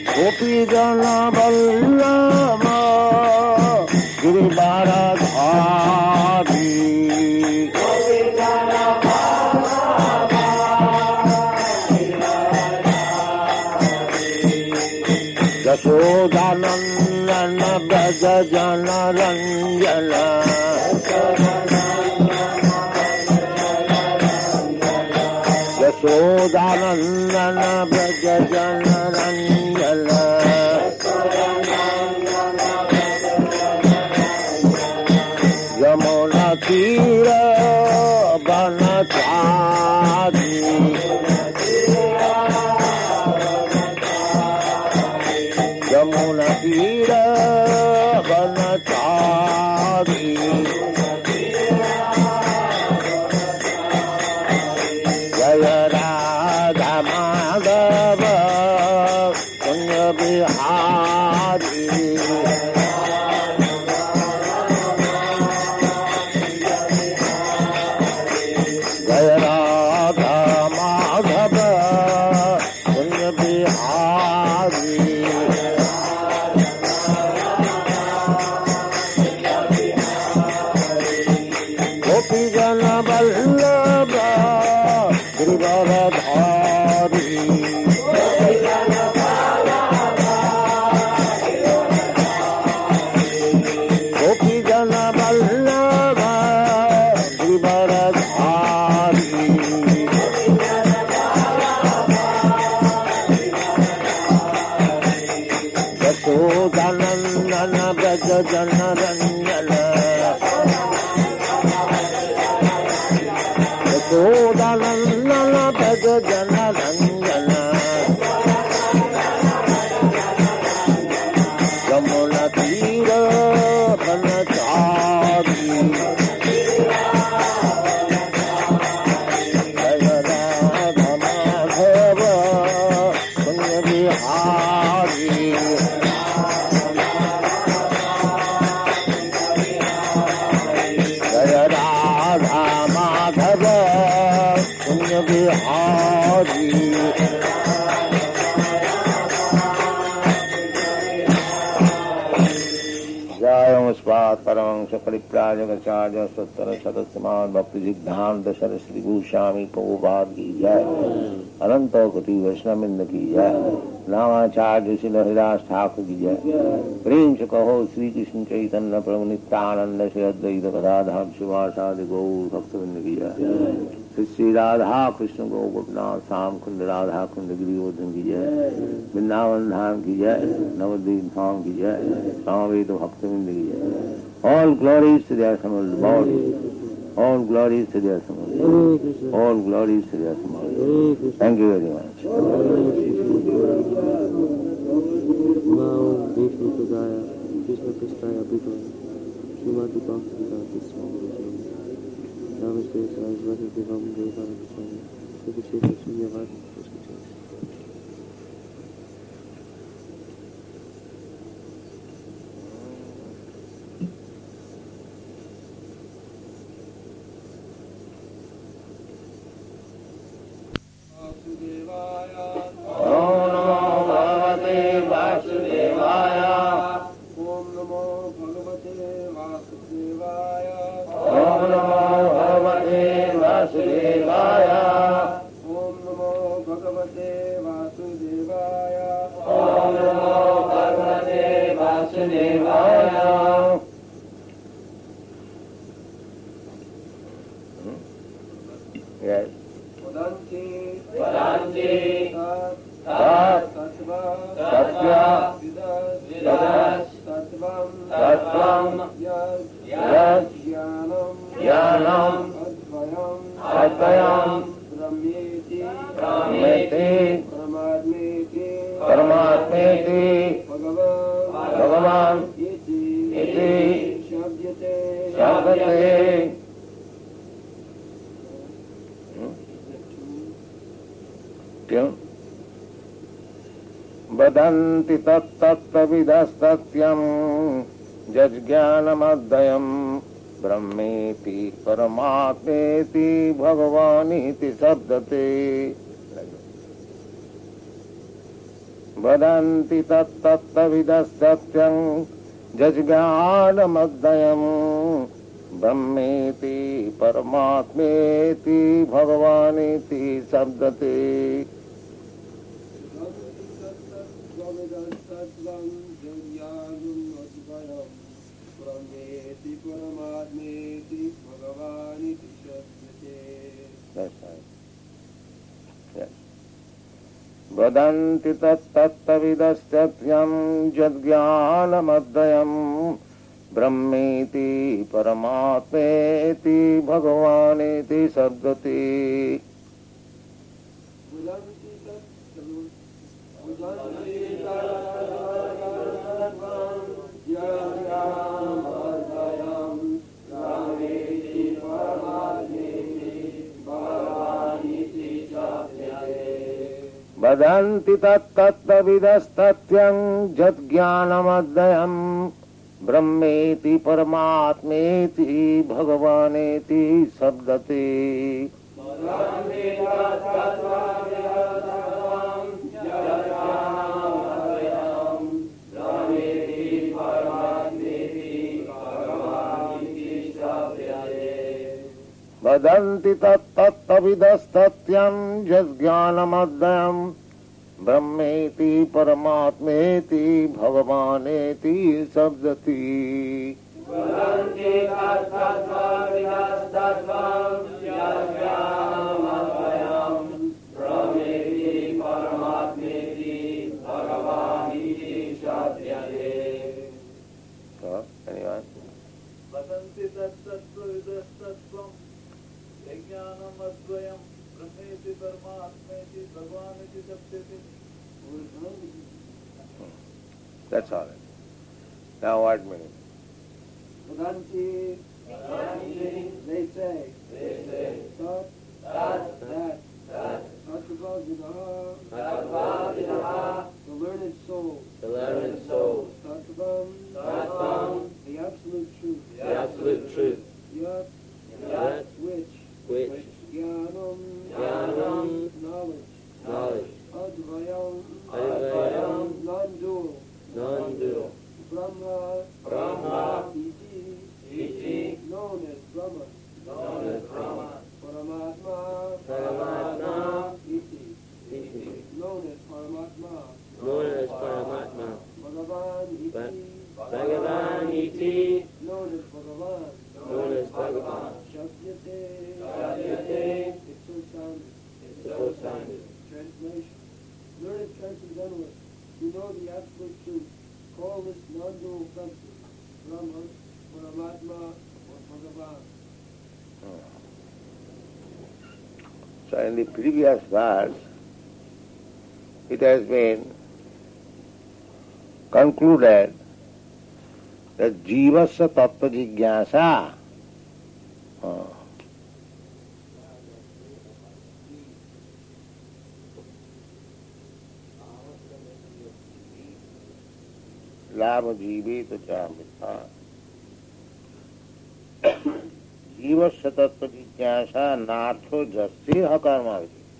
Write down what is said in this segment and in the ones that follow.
गोपी जन वल्लभ गिरिवरधारी यशोदानंदन ब्रज जन रंजन यशोदानंदन ब्रज जन रंजन यमुना तीर बनचारी यमुना तीर बनचारी जय राधा माधव कुंज बिहारी जय राधा माधव कुंज बिहारी गोपी जन वल्लभ गिरिवरधारी गोपी जन वल्लभ गिरिवरधारी यशोदानंदन ब्रज जन रंजन यशोदानंदन ब्रज जन रंजन यमुना तीर बनचारी जय राधा माधव कुंज बिहारी जय राधा माधव कुंज बिहारी जयमुस्पात् परमंश परिप्राजकाचार्य सत्तर सदस्यमान भक्ति सिद्धांत सरस्वती गोस्वामी प्रभुपाद की जय। अनंत कोटि वैष्णववृंद की जय। नामाचार्य श्री हरिदास ठाकुर की जय। प्रेम से कहो श्री कृष्ण चैतन्य प्रभु नित्यानंद श्री अद्वैत गदाधर शिवासादि गौर भक्तवृंद की जय। श्री राधा कृष्ण गौ गोपनाथ श्याम कुंड राधा कुंड गिरिवर्धन की जय। वृंदावन धाम की जय। नवद्वीप धाम की जय। समवेत भक्तवृंद की जय। All glories to their assembled body. All glories to their assembled body. All glories to their assembled body. Thank you very much. Yes. भगवान क्यों वदन्ति तत्तत्विदस्तत्यं जज्ञानमद्वयं ब्रह्मेति परमात्मेति भगवानिति शब्दते। Vadanti tat tattavidas satyam jajgnanamadhyam brahmeti paramatmeti bhagavaniti sabdate. That's right. Yes. Vadanti tat tattavidas satyam jadgyanamaddhayam brahmeti paramatmeti bhagavaniti sabdati. Vadanti tat tattavidas tatyam jadgyanamaddhayam brahmeti paramatmeti bhagavaneti sabdati. Vadanti tat tattavidas tatyam jadgyanamaddhayam brahmeti paramatmeti bhagavaneti sabdati. Vadanti tat tattavidas tatyam jadgyanamaddhayam brahmeti paramatmeti bhagavaneti sabdati. Anyone? Vadanti tat tattavidas tatyam Jnanamadvayam brahmeti paramatmeti bhagavaniti sabdati. That's all. Now what meaning? Vadanti, they say, Tat, that, Tattva, the learned soul, Tattvam, the absolute truth, Yat, which, Jnanam, knowledge, Advayam, non-dual, Brahma, iti, known as Brahma, Paramatma, iti, known as Paramatma, Bhagavan, iti, known as Bhagavan, Shakyate, it's so sounded. Translation: learned transcendentalists who know the absolute truth call this non-dual substance Brahman, Paramatma, or Bhagavan. So in the previous verse, it has been concluded that jivasya tattva jigyasa लाभ जीवित चामिता जीवस्य तत्व जिज्ञासा नार्थो जस्से हकर्मा।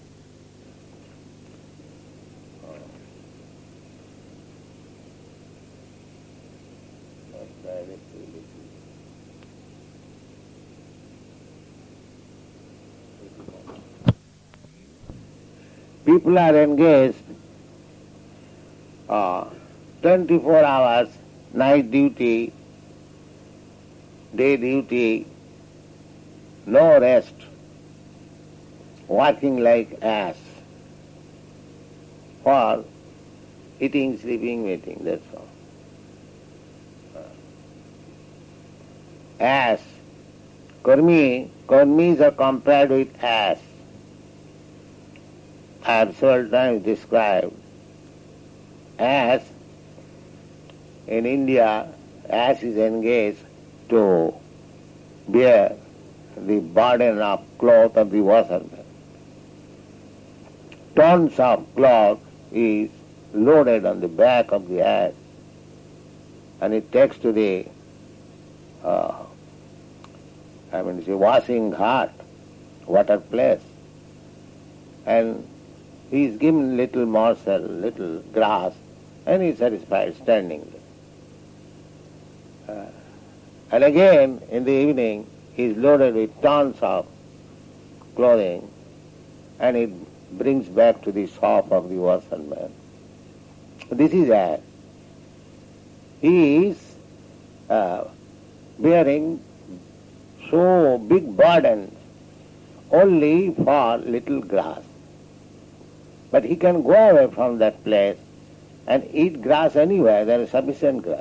People are engaged 24 hours, night duty, day duty, no rest, working like ass for eating, sleeping, mating, that's all. Ass, karmis are compared with ass. I have several times described ass. In India, ass is engaged to bear the burden of cloth of the washerman. Tons of cloth is loaded on the back of the ass, and it takes to the washing ghat, water place, and he is given little morsel, little grass, and he is satisfied standing there. And again, in the evening, he is loaded with tons of clothing, and it brings back to the shop of the washerman. This is as he is bearing so big burdens only for little grass. But he can go away from that place and eat grass anywhere, there is sufficient grass.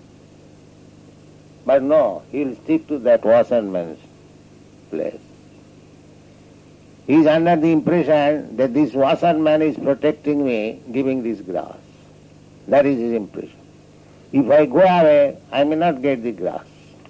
But no, he will stick to that washerman's place. He is under the impression that this washerman is protecting me, giving this grass. That is his impression. If I go away, I may not get the grass.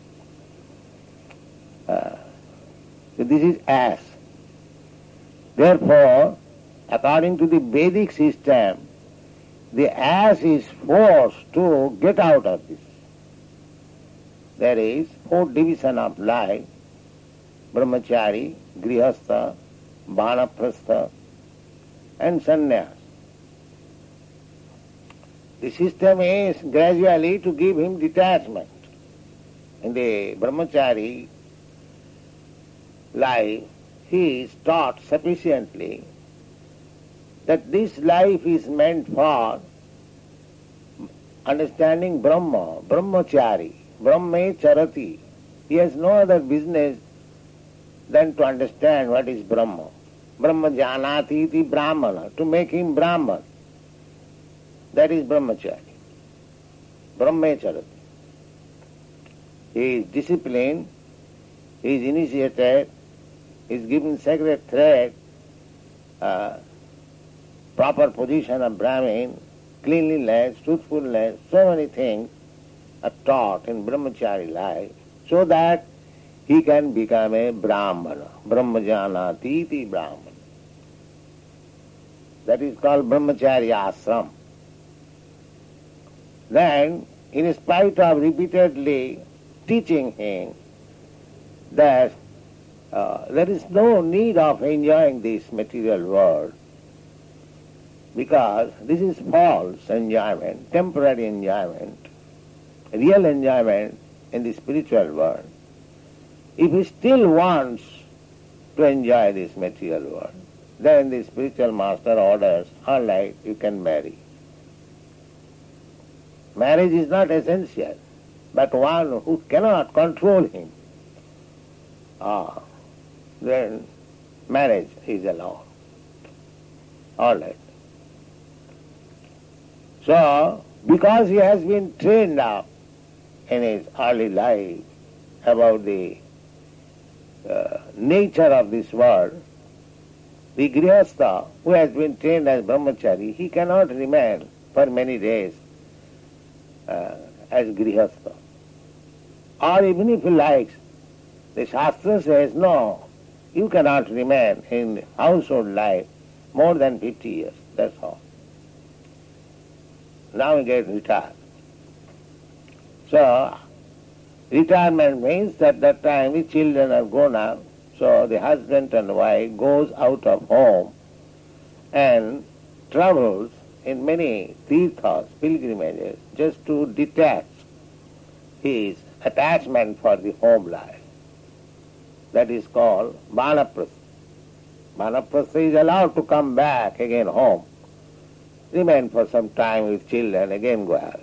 So this is ass. Therefore, according to the Vedic system, the ass is forced to get out of this. There is 4 divisions of life: brahmachari, grihastha, vanaprastha, and sannyas. The system is gradually to give him detachment. In the brahmachari life, he is taught sufficiently that this life is meant for understanding Brahma, brahmachari, brahme charati. He has no other business than to understand what is Brahma. Brahma janati iti brahmana, to make him Brahman. That is brahmachari, brahme charati. He is disciplined, he is initiated, he is given sacred thread, proper position of Brahmin, cleanliness, truthfulness, so many things are taught in brahmachari life so that he can become a Brahmana. Brahmajanati iti Brahmana. That is called brahmachari ashram. Then, in spite of repeatedly teaching him that there is no need of enjoying this material world, because this is false enjoyment, temporary enjoyment, real enjoyment in the spiritual world. If he still wants to enjoy this material world, then the spiritual master orders, all right, you can marry. Marriage is not essential, but one who cannot control him, then marriage is allowed. All right. So, because he has been trained up in his early life about the nature of this world, the grihastha who has been trained as brahmachari, he cannot remain for many days as grihastha. Or even if he likes, the Shastra says, no, you cannot remain in household life more than 50 years, that's all. Now we get retired. So, retirement means that that time the children are grown up, so the husband and wife goes out of home and travels in many tirthas, pilgrimages, just to detach his attachment for the home life. That is called vanaprastha. Vanaprastha is allowed to come back again home, remain for some time with children, again go out.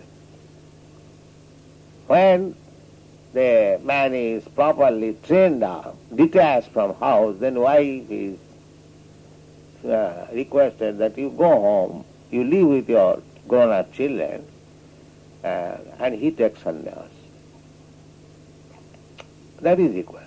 When the man is properly trained up, detached from house, then wife is requested that you go home, you live with your grown-up children, and he takes sannyas. That is required.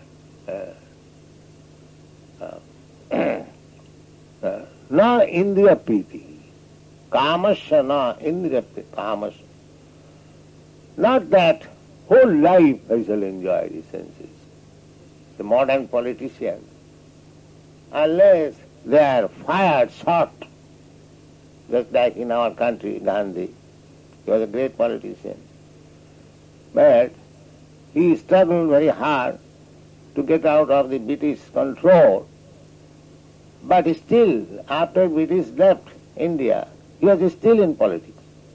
Na indriya priti, kamasya na indriya priti, kamasya. Not that whole life I shall enjoy the senses. The modern politicians, unless they are fired short, just like in our country, Gandhi, he was a great politician. But he struggled very hard to get out of the British control, But still, after British left India, he was still in politics.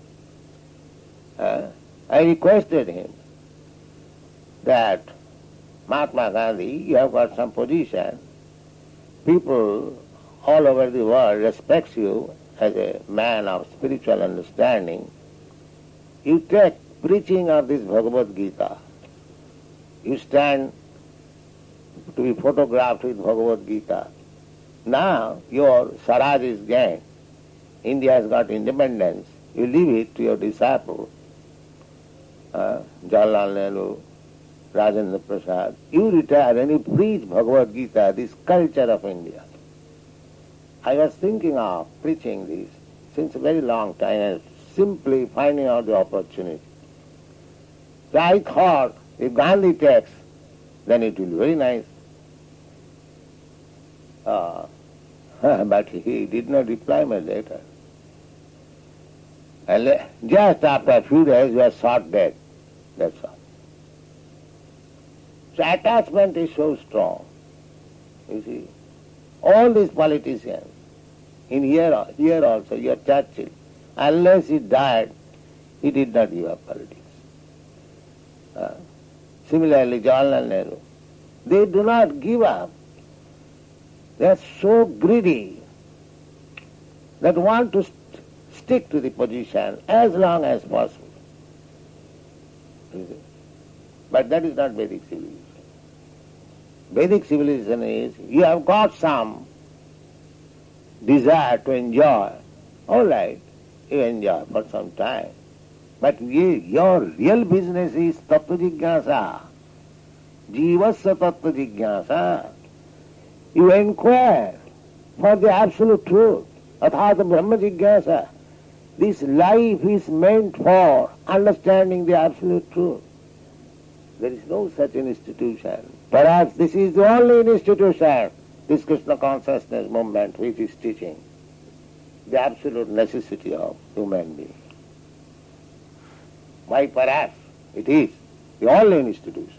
I requested him that, Mahatma Gandhi, you have got some position. People all over the world respects you as a man of spiritual understanding. You take preaching of this Bhagavad Gita. You stand to be photographed with Bhagavad Gita. Now your Swaraj is gained. India has got independence. You leave it to your disciple, Jawaharlal Nehru, Rajendra Prasad. You retire and you preach Bhagavad Gita, this culture of India. I was thinking of preaching this since a very long time and simply finding out the opportunity. So I thought, if Gandhi takes, then it will be very nice. But he did not reply my letter. And just after a few days, he was shot dead. That's all. So attachment is so strong. You see, all these politicians, in here also, your Churchill, unless he died, he did not give up politics. Similarly, Jawaharlal Nehru, they do not give up. They are so greedy that want to stick to the position as long as possible. But that is not Vedic civilization. Vedic civilization is, you have got some desire to enjoy. All right, you enjoy for some time. But your real business is tattva jigyasa. Jivasya tattva jigyasa. You inquire for the absolute truth. Athata brahma jigyasa. This life is meant for understanding the absolute truth. There is no such an institution. Perhaps this is the only institution, this Krishna consciousness movement, which is teaching the absolute necessity of human being. Why perhaps? It is the only institution.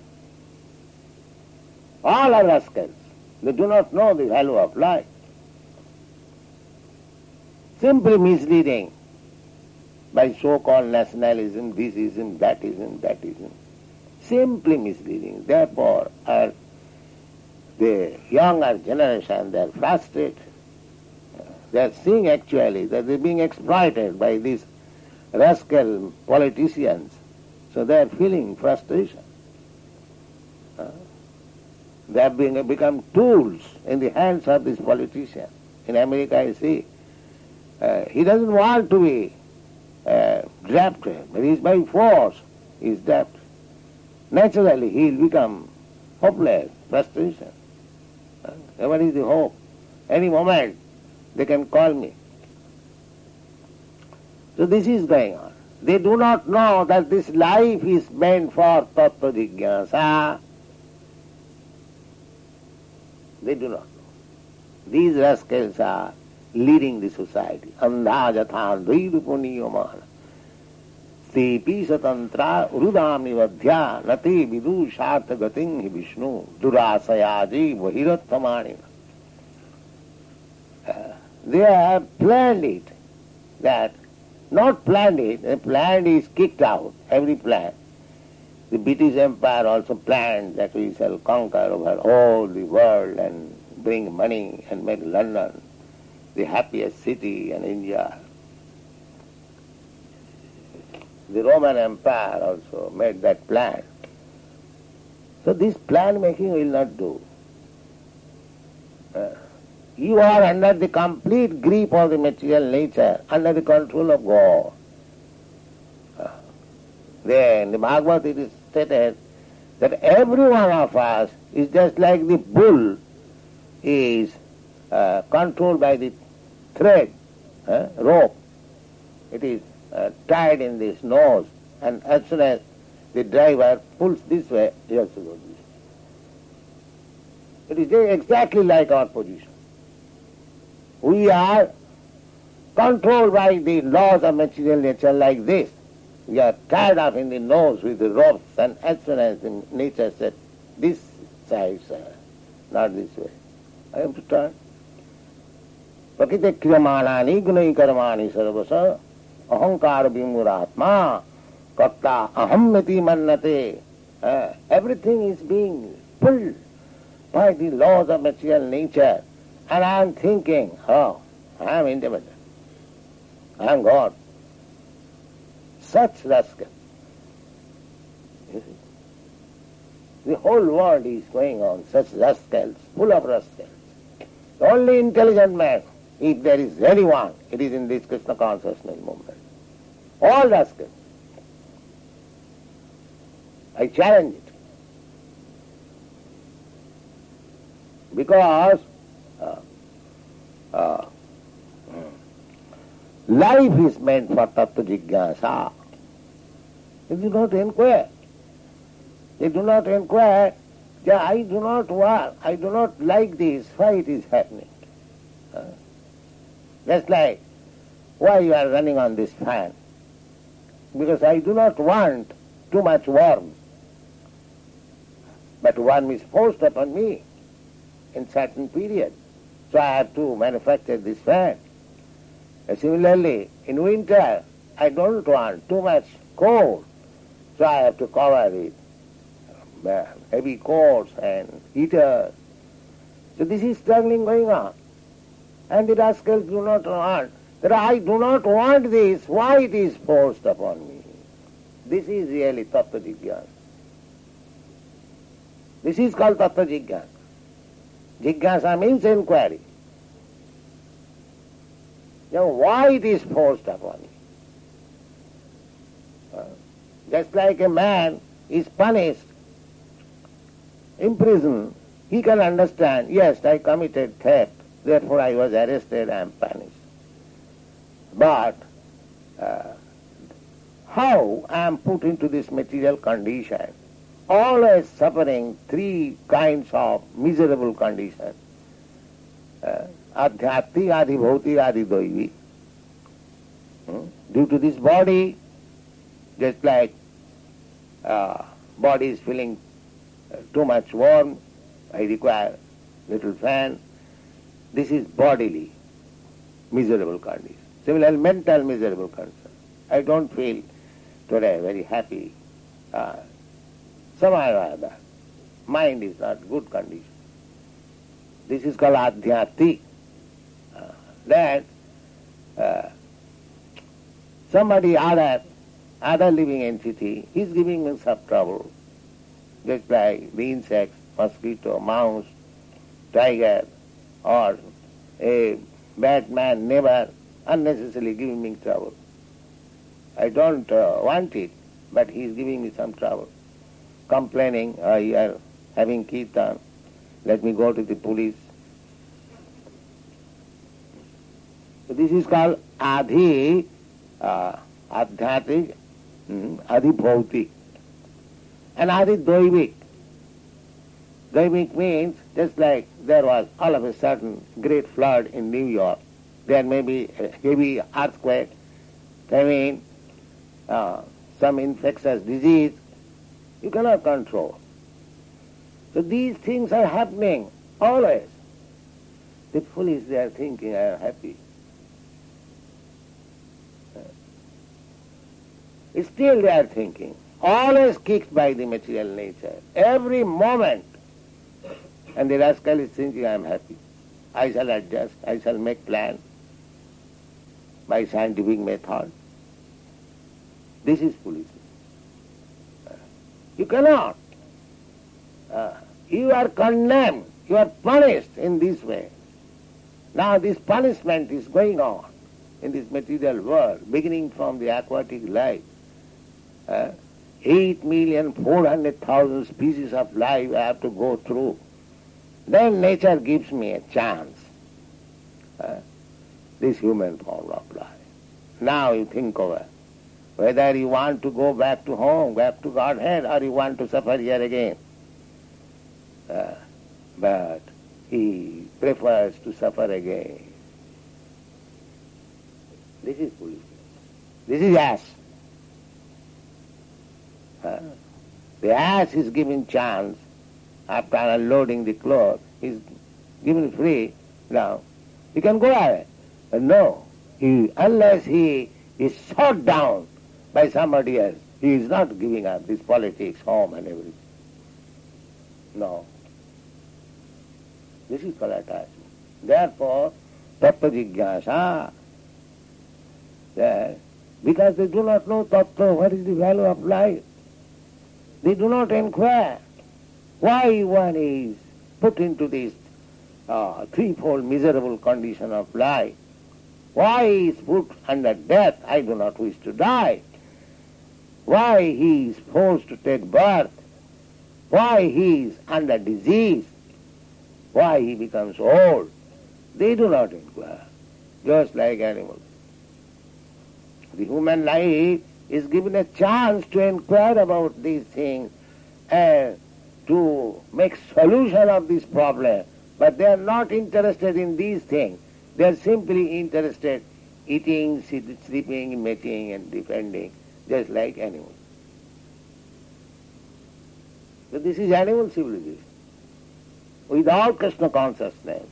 All are rascals. They do not know the value of life. Simply misleading by so-called nationalism, thisism, that-ism. Simply misleading. Therefore, the younger generation, they are frustrated. They are seeing actually that they are being exploited by these rascal politicians. So they are feeling frustration. They have become tools in the hands of this politician. In America, I see, he doesn't want to be drafted, but he is by force, he is drafted. Naturally, he will become hopeless, frustration. What is the hope? Any moment, they can call me. So this is going on. They do not know that this life is meant for tattva jigyasa. They do not know. These rascals are leading the society. Andha jatha dvairupuniyaman. Stepi satantra urudam nivadhya nati vidu shartha gating hi Vishnu durasayaji vahirattamani. They have planned it, that not planned it, the plan is kicked out, every plan. The British Empire also planned that we shall conquer over all the world and bring money and make London the happiest city in India. The Roman Empire also made that plan. So this plan making will not do. You are under the complete grip of the material nature, under the control of God. Then the Bhagavad it is stated that every one of us is just like the bull is controlled by the thread, rope. It is tied in this nose, and as soon as the driver pulls this way, he has to go this way. It is exactly like our position. We are controlled by the laws of material nature like this. We are tied up in the nose with the ropes, and as soon as the nature said, this side, sir, not this way, I have to turn. Prakite kriyamanani gunai karmani sarvasa ahankara vimuratma karta ahammati mannate. Everything is being pulled by the laws of material nature. And I am thinking, oh, I am independent. I am God. Such rascal. You see? The whole world is going on, such rascals, full of rascals. The only intelligent man, if there is anyone, it is in this Krishna consciousness movement. All rascals. I challenge it. Because life is meant for tattva jigyasa. They do not inquire. They do not inquire, I do not want, I do not like this, why it is happening. Just like, why you are running on this fan? Because I do not want too much warmth. But warmth is forced upon me in certain period. So I have to manufacture this fan. Similarly, in winter, I don't want too much cold. So I have to cover it. Heavy coats and heaters. So this is struggling going on. And the rascals do not want. That I do not want this, why it is forced upon me? This is really tattva jigyasa. This is called tattva jigyasa. Jigyasa means inquiry. Now why it is forced upon me? Just like a man is punished in prison, he can understand, yes, I committed theft, therefore I was arrested, I am punished. But how I am put into this material condition, always suffering three kinds of miserable conditions. Adhyati, adhibhauti, adhidoivi. Due to this body, just like body is feeling too much warm, I require little fan. This is bodily miserable condition. Similarly, mental miserable condition. I don't feel today very happy. Somehow or other, mind is not good condition. This is called adhyati. That somebody other living entity is giving me some trouble. Just like the insects, mosquito, mouse, tiger, or a bad man neighbor unnecessarily giving me trouble. I don't want it, but he is giving me some trouble. Complaining, you are having kirtan, let me go to the police. So this is called adhi, adhyati, adhibhauti. And adhidoivik. Doivik means just like there was all of a sudden great flood in New York. There may be a heavy earthquake, some infectious disease. You cannot control. So these things are happening always. The foolish, they are thinking, I am happy. Still they are thinking, always kicked by the material nature, every moment. And the rascal is thinking, I am happy. I shall adjust, I shall make plans by scientific method. This is foolishness. You cannot. You are condemned, you are punished in this way. Now this punishment is going on in this material world, beginning from the aquatic life. 8,400,000 species of life I have to go through. Then nature gives me a chance. This human form of life. Now you think over whether you want to go back to home, back to Godhead, or you want to suffer here again. But he prefers to suffer again. This is foolishness. This is ass. The ass is given chance after unloading the cloth. He is given free. Now, He can go away. But no, unless he is shot down by somebody else, he is not giving up this politics, home and everything. No. This is called attachment. Therefore, tattva jigyasa, because they do not know tattva, what is the value of life. They do not inquire why one is put into this threefold miserable condition of life. Why he is put under death, I do not wish to die. Why he is forced to take birth. Why he is under disease. Why he becomes old. They do not inquire, just like animals. The human life is given a chance to inquire about these things and to make solution of this problem, but they are not interested in these things. They are simply interested eating, sleeping, mating and defending, just like animals. So this is animal civilization. Without Krishna consciousness,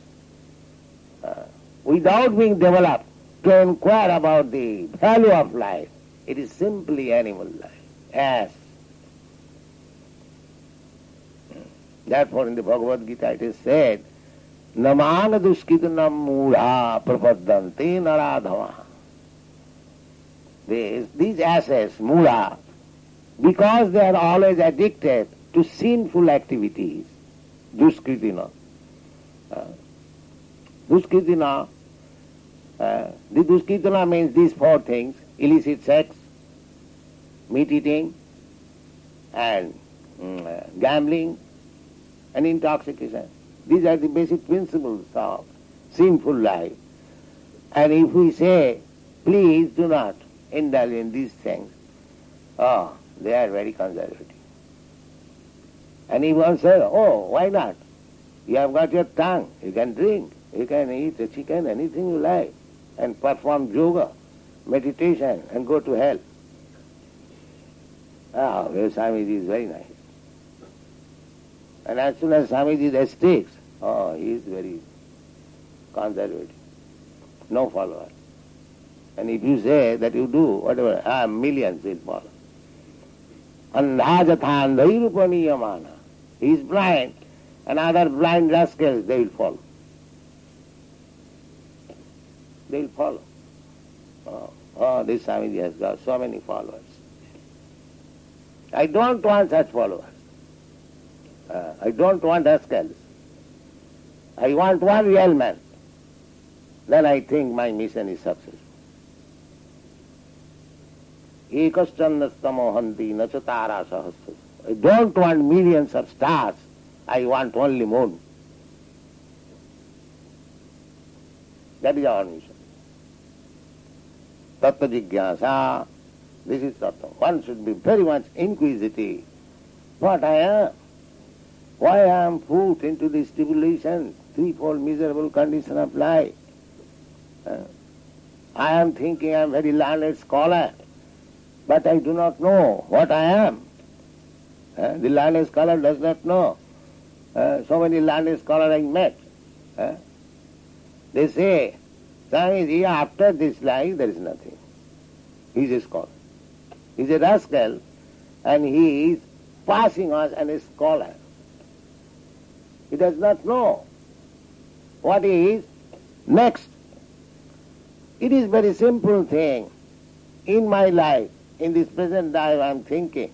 without being developed to inquire about the value of life, it is simply animal life. Yes. Therefore in the Bhagavad Gita it is said, Namana duskitanam mudha prapaddante naradhava. These asses, mudha, because they are always addicted to sinful activities, duskritina. Duskritina, the duskritina means these four things: illicit sex, meat eating, and gambling, and intoxication. These are the basic principles of sinful life. And if we say, please do not indulge in these things, they are very conservative. And if one says, why not? You have got your tongue, you can drink, you can eat a chicken, anything you like, and perform yoga, meditation, and go to hell. Swamiji is very nice. And as soon as Swamiji escapes, he is very conservative. No followers. And if you say that you do whatever, millions will follow. Andhajathandhairupaniya. He is blind, and other blind rascals, they will follow. They will follow. This Swamiji has got so many followers. I don't want such followers. I don't want rascals. I want one real man. Then I think my mission is successful. Ekaschandastamohanti nachatara sahasra. I don't want millions of stars. I want only moon. That is our mission. Tattva jigyasa. This is tattva. One should be very much inquisitive. What I am? Why I am put into this tribulation, threefold miserable condition of life? I am thinking I am very learned scholar, but I do not know what I am. The learned scholar does not know. So many learned scholars I met. They say, Swamiji, after this life there is nothing. He is a scholar. He is a rascal, and he is passing us as a scholar. He does not know what is next. It is very simple thing. In my life, in this present life, I am thinking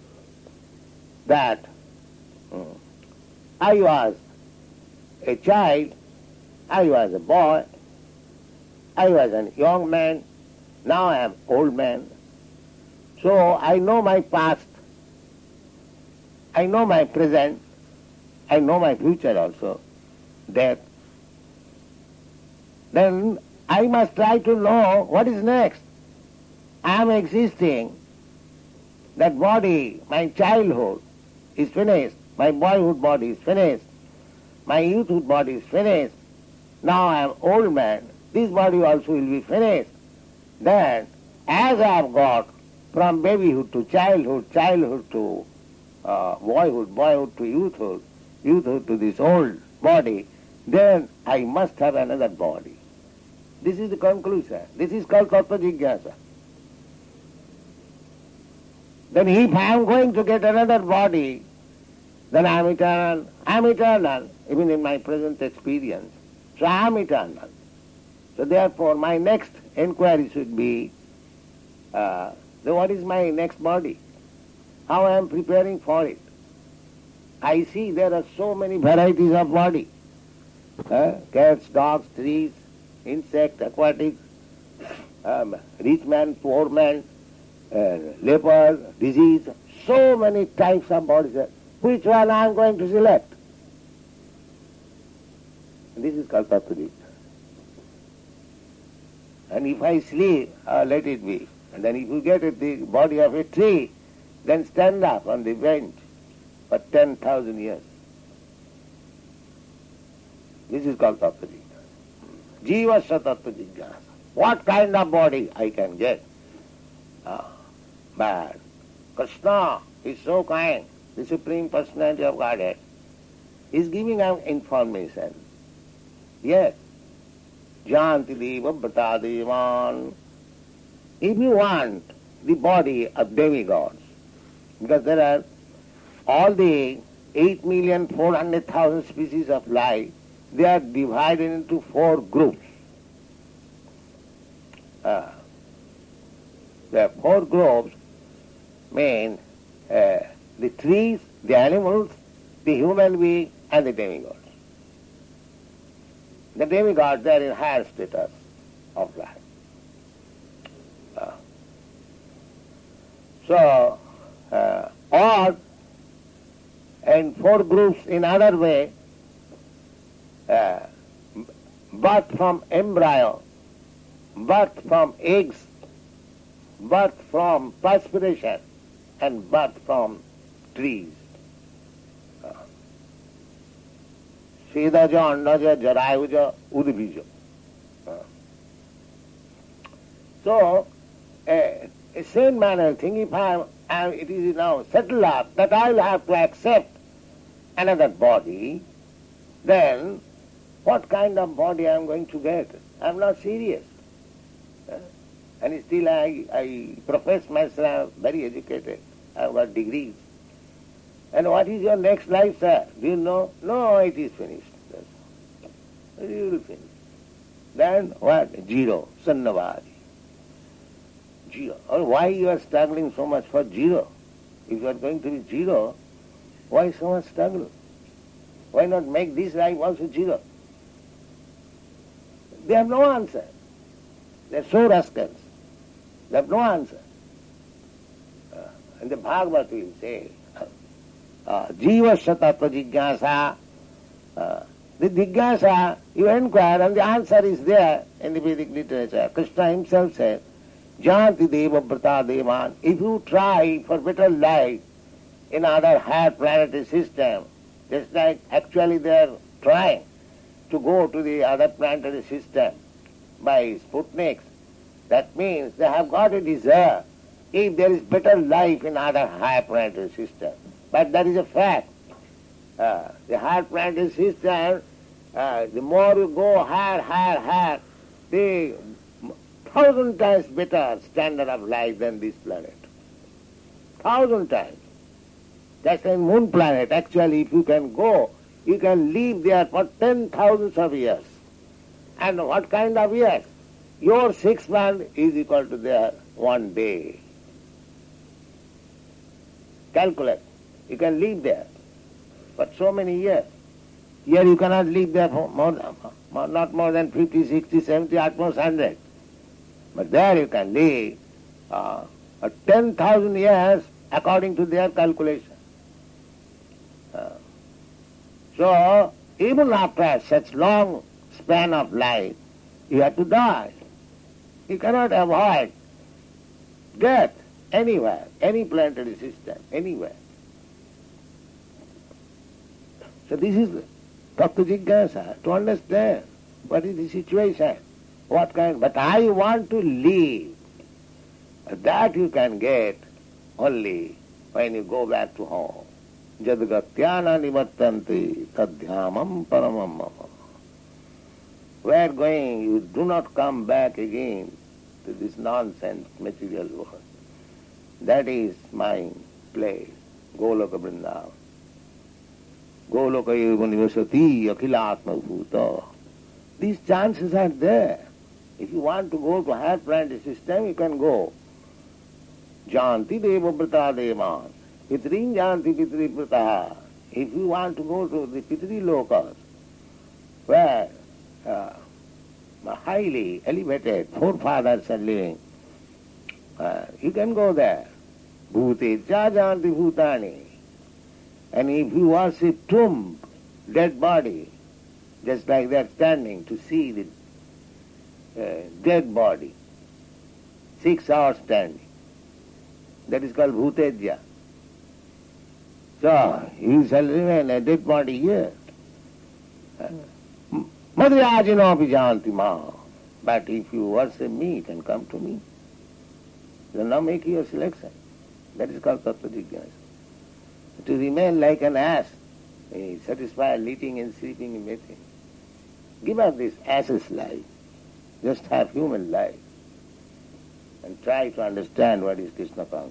that I was a child, I was a boy, I was a young man, now I am old man. So I know my past, I know my present, I know my future also, death. Then I must try to know what is next. I am existing. That body, my childhood is finished. My boyhood body is finished. My youthhood body is finished. Now I am old man. This body also will be finished. Then, as I have got from babyhood to childhood, childhood to boyhood, boyhood to youthhood, youthhood to this old body, then I must have another body. This is the conclusion. This is called Tattva Jigyasa. Then if I am going to get another body, then I am eternal. I am eternal, even in my present experience. So I am eternal. So therefore my next inquiry should be, what is my next body? How I am preparing for it? I see there are so many varieties of body. Cats, dogs, trees, insect, aquatic, rich man, poor man, leopard, disease, so many types of bodies. Which one I am going to select? This is called Tattva. And if I sleep, let it be. And then if you get the body of a tree, then stand up on the bench for 10,000 years. This is called Tattva Jigyasa. Jivasya Tattva Jigyasa. What kind of body I can get? But Krishna is so kind, the Supreme Personality of Godhead, is giving out information. Yes. Janti deva brata devan. If you want the body of demigods, because there are all the 8,400,000 species of life, they are divided into 4 groups. The 4 groups mean the trees, the animals, the human being, and the demigods. The demigods, they are in higher status of life. Or in 4 groups in other way, birth from embryo, birth from eggs, birth from perspiration, and birth from trees. Sedaja, Andaja, Jarayuja, Udbija. So, a same manner thing, if it is now settled up that I will have to accept another body, then what kind of body I am going to get? I am not serious. And still I profess myself very educated. I have got degrees. And what is your next life, sir? Do you know? No, it is finished. You will finish. Then what? Zero. Sannavadi. Zero. Or why you are struggling so much for zero? If you are going to be zero, why so much struggle? Why not make this life also zero? They have no answer. They are so rascals. They have no answer. And the Bhagavad will say, Jivasya Tattva Jigyasa. The Jigyasa, you inquire and the answer is there in the Vedic literature. Krishna himself said, Janti deva brata devan. If you try for better life in other higher planetary system, just like actually they are trying to go to the other planetary system by Sputniks, that means they have got a desire if there is better life in other higher planetary system. But that is a fact. The higher planetary system, the more you go higher, the 1,000 times better standard of life than this planet. 1,000 times. That's a moon planet. Actually, if you can go, you can live there for 10,000 of years. And what kind of years? Your 6 months is equal to their 1 day. Calculate. You can live there for so many years. Here you cannot live there for not more than 50, 60, 70, at most 100. But there you can live 10,000 years according to their calculation. So, even after such long span of life, you have to die. You cannot avoid death anywhere, any planetary system, anywhere. So this is Tattva Jigyasa, to understand what is the situation, what kind, but I want to live. That you can get only when you go back to home. Jadgatyana nivattanti tadhyamam paramam mama. where going, you do not come back again to this nonsense material world. That is my place, Goloka Vrindavan. Goloka Yunivasati Akhilatma Bhuta. These chances are there. If you want to go to higher planetary system, you can go. Janti Deva Brata Devan. Pitrin Janti Pitri Brata. If you want to go to the Pitri Lokas, where highly elevated forefathers are living, you can go there. Bhute Janti Bhutani. And if you worship tomb, dead body, just like they are standing to see the dead body, 6 hours standing, that is called Bhuteja. So, you shall remain a dead body here. Madhyajino Vijanti Ma. But if you worship me, you can come to me. Then now make your selection. That is called Tattva Jigyasa. To remain like an ass, satisfied eating and sleeping and bathing. Give up this ass's life. Just have human life. And try to understand what is Krishna consciousness.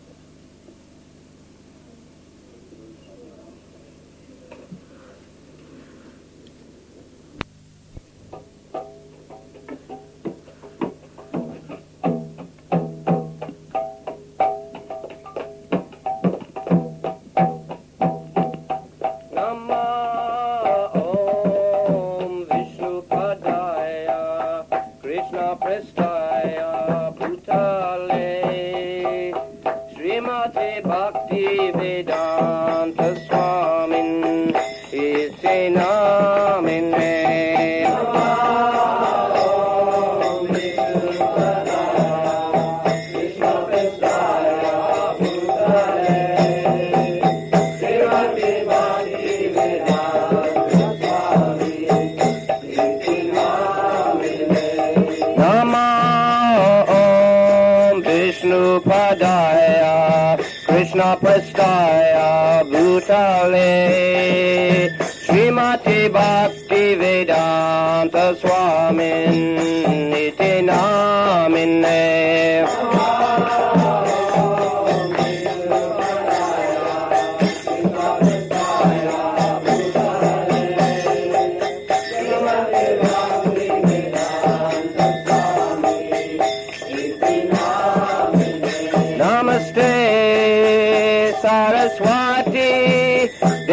Prastaya Bhutale Srimati Bhakti Vedanta Swamin Iti Namine Saraswati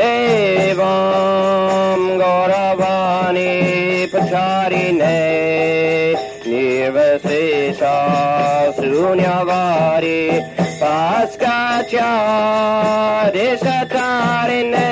Devam Gauravani Pacharine Nirvasesha Srunyavari Paskacha Desatarine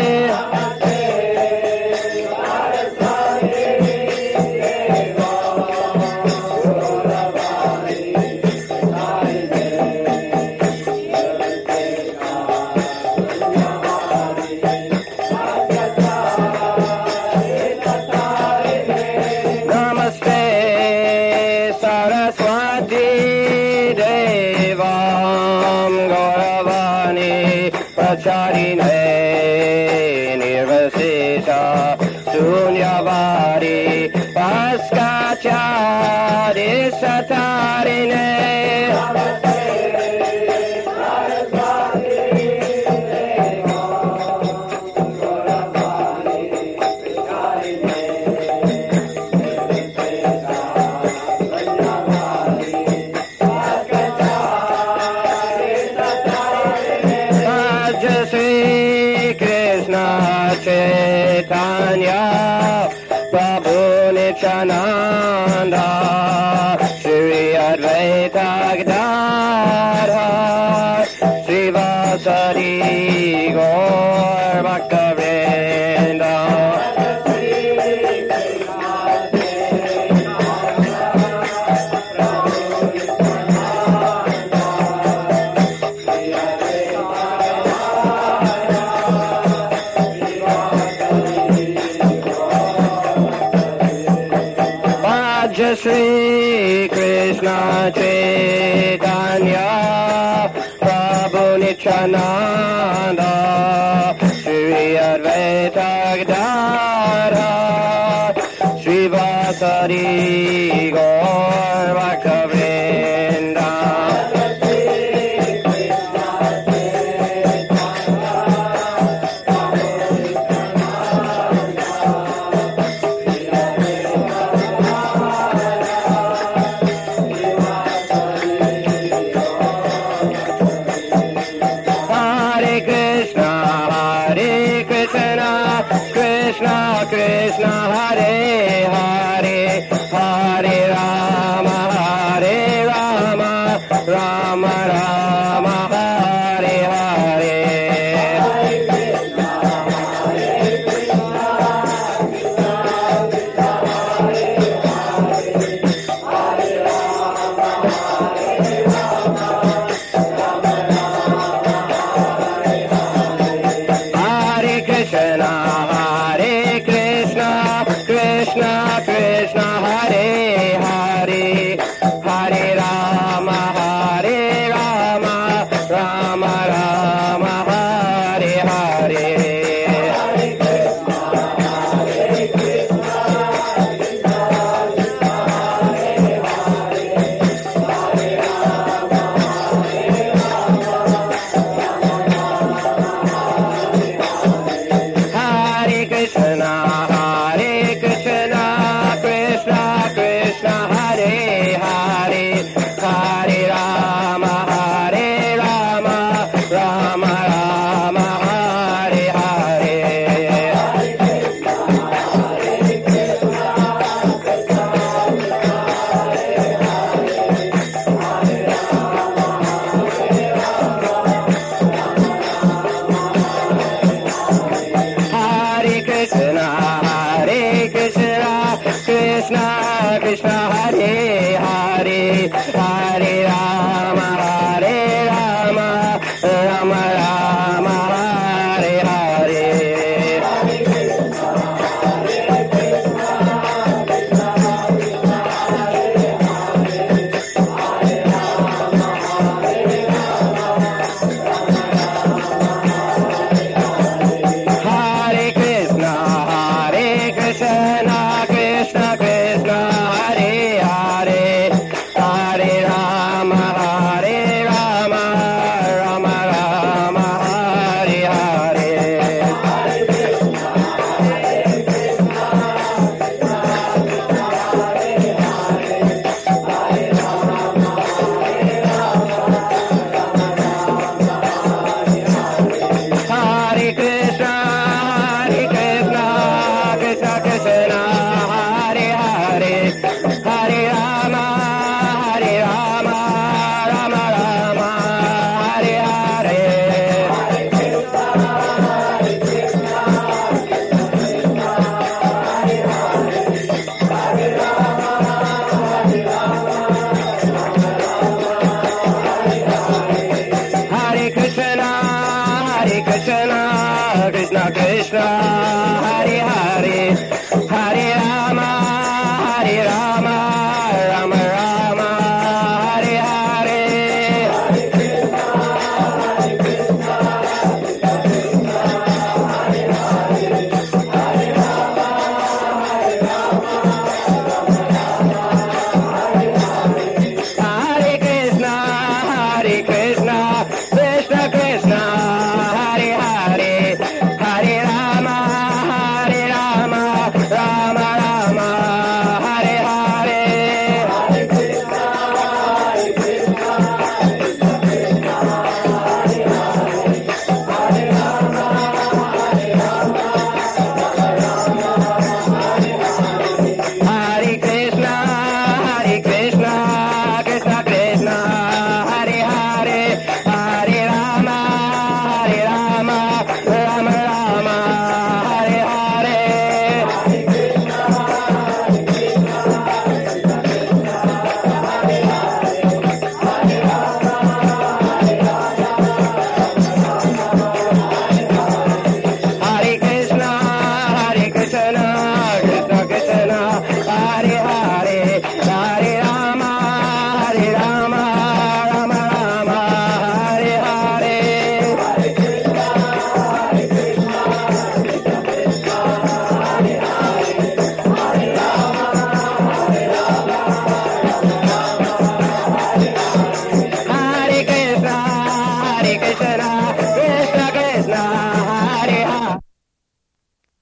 Charine Nirvasesha Sunyavari Paskacha Desatarine Chaitanya Prabhu Nityananda Shri Advaita Gadadhara Srivasadi Gaur Bhaktavrinda Shri Krishna Chaitanya Prabhu Nityananda Shri Advaita Gadadhara Srivasadi Rama